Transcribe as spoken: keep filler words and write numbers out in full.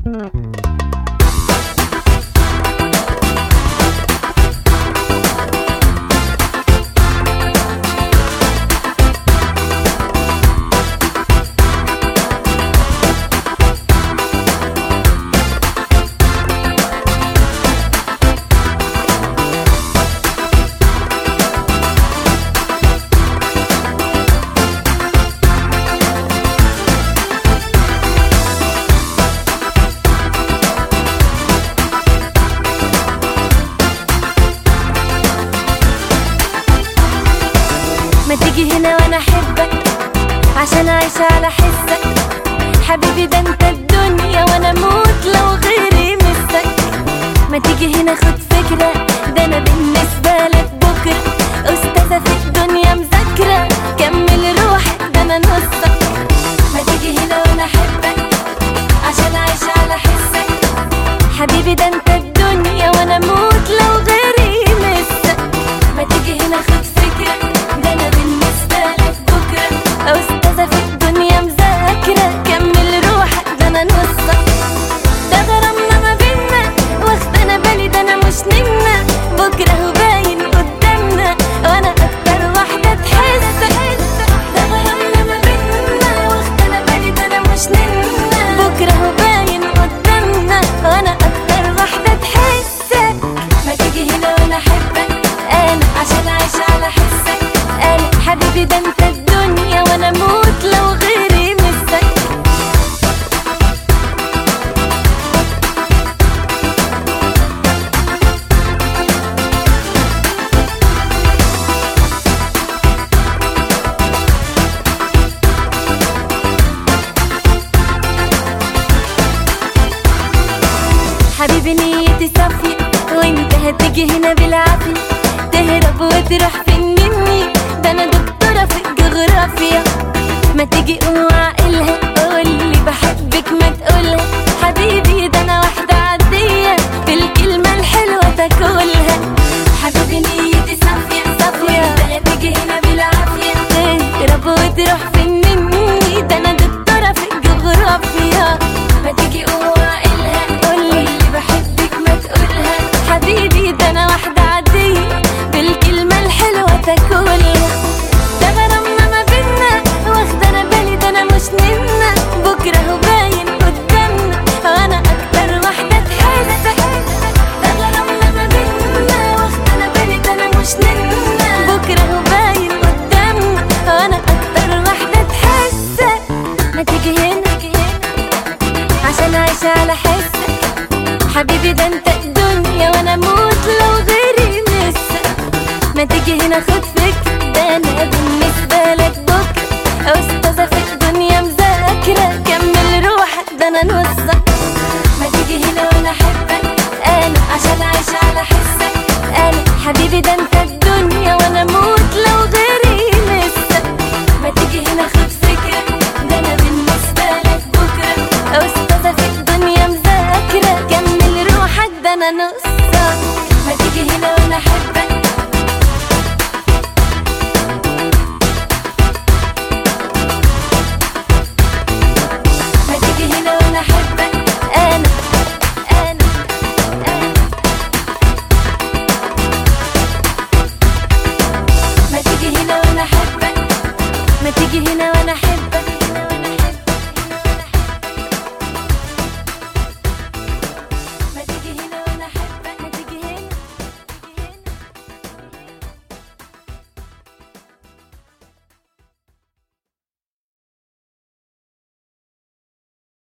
ما تيجي هنا وانا احبك عشان اعيش على حسك. حبيبي ده انت الدنيا وانا اموت لو غيري مسك. ما تيجي هنا خد فكرة، ده انا بالنسبة لك بكرة استاذة في الدنيا مذاكرة. كمل روحك ده انا نصك. ما تيجي هنا وانا احبك عشان اعيش على حسك. حبيبي ده انت الدنيا وانا اموت لو غيري مسك. ما تيجي هنا خد فكرة، ده انا بالنسبة لك بكرة استاذة في الدنيا مذاكرة. كمل روحك ده انا نصك. ده غرامنا ما بينا واخد انا بالي، ده انا مش نمنا بكرة هو باين قدامنا وانا اكتر واحدة تحسك. ده غرامنا ما بينا واخد انا بالي، ده انا مش نمنا بكرة هو باين قدامنا وانا اكتر واحدة تحسك. ما تيجي هنا وانا احبك انا عشان اعيش على حسك. انا حبيبي ده انت الدنيا وانا اموت لو غيري مسك. حبيبي نيتي صافية وانت هتيجي هنا بالعافية. تهرب وتروح فين مني، ده انا دكتورة في الجغرافيا. ما تيجي قوم عقلها قولي بحبك ما تقولها. حبيبي ده انا واحدة عادية بالكلمة الحلوة تاكلها. حبيبي نيتي صافية صافية وانت هتيجي هنا بالعافية. تهرب وتروح فين مني، ده انا دكتورة في الجغرافيا. ما تيجي قوم عقلها قولي بحبك ما تقولها. حبيبي ده انا واحدة عادية بالكلمة الحلوة تاكلها. ده غرامنا ما بينا واخد انا بالي، ده انا مش نمنا بكرة هو باين قدامنا وانا اكتر واحدة تحسك. ده غرامنا ما بينا واخد انا بالي، ده انا مش نمنا بكرة هو باين قدامنا وانا اكتر واحدة تحسك. ما تيجي هنا عشان اعيش على حسك. حبيبي ده انت الدنيا وانا اموت لو غيري مسك. ما تيجي هنا خد فكرة، ده انا بالنسبة لك بكرة استاذة في الدنيا مذاكرة. كمل روحك ده انا نصك. ما تيجي هنا وانا احبك انا عشان اعيش على حسك. انا حبيبي ده انت الدنيا وانا اموت لو غيري مسك. ما تيجي هنا خد فكرة، ده انا بالنسبة لك بكرة استاذة في الدنيا مذاكرة. كمل روحك ده انا نصك. ما تيجي هنا وانا احبك